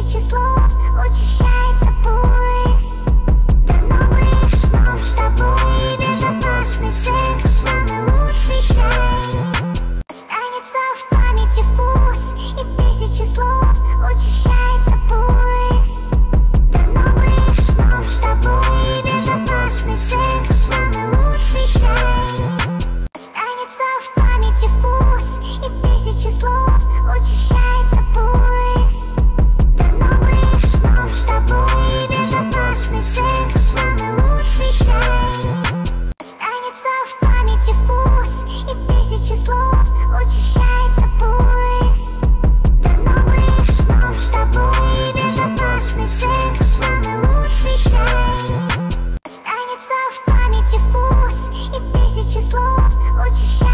тысячи слов учащается пульс. До новых снов с тобой безопасный секс, самый лучший чай. Останется в памяти вкус и тысячи слов учащается пульс. До новых снов с тобой безопасный секс, самый лучший чай. Останется в памяти вкус и тысячи слов учащается пульс. До новых снов с тобой безопасный секс, самый лучший чай. Останется в памяти вкус и тысячи слов учащается пульс. До новых снов с тобой безопасный секс, самый лучший чай. Останется в памяти вкус и тысячи слов учащается